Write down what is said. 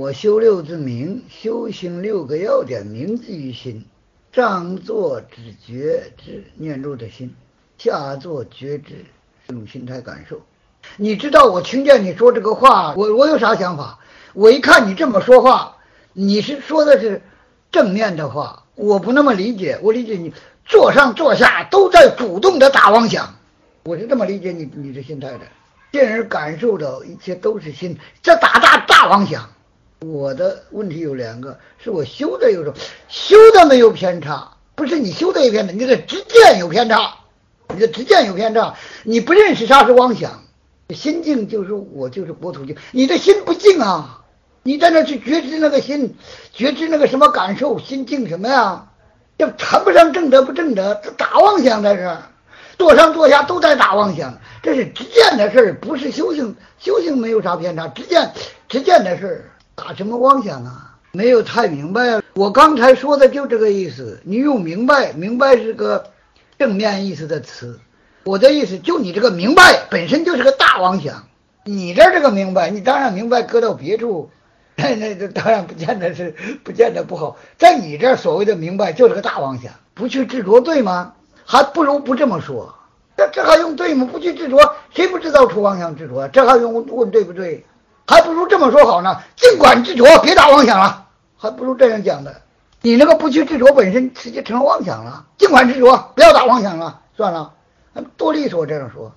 我修六字明，修行六个要点，铭记于心。上座指觉知念住的心，下座觉知这种心态感受。你知道我听见你说这个话，我有啥想法？我一看你这么说话，你是说的是正面的话，我不那么理解。我理解你坐上坐下都在主动的打妄想，我是这么理解你的心态的。见而感受到一切都是心，这大妄想。我的问题有两个，是我修的有种修的没有偏差，不是你修的有偏差，你的直见有偏差，你的直见有偏差，你不认识啥是妄想。心静就是我就是国土静，你的心不静啊，你在那去觉知那个心，觉知那个什么感受，心静什么呀？这谈不上正德不正德，这打妄想在这儿，坐上坐下都在打妄想，这是直见的事儿，不是修行。修行没有啥偏差，直见的事儿，打什么妄想啊？没有太明白啊。我刚才说的就这个意思，你用明白是个正面意思的词。我的意思就你这个明白本身就是个大妄想，你这个明白，你当然明白搁到别处，那当然不见得不好。在你这所谓的明白就是个大妄想，不去执着对吗？还不如不这么说。这还用对吗？不去执着，谁不知道出妄想执着？这还用问对不对？还不如这么说好呢。尽管执着，别打妄想了，还不如这样讲的。你那个不去执着本身直接成了妄想了。尽管执着，不要打妄想了，算了。多利索这样说。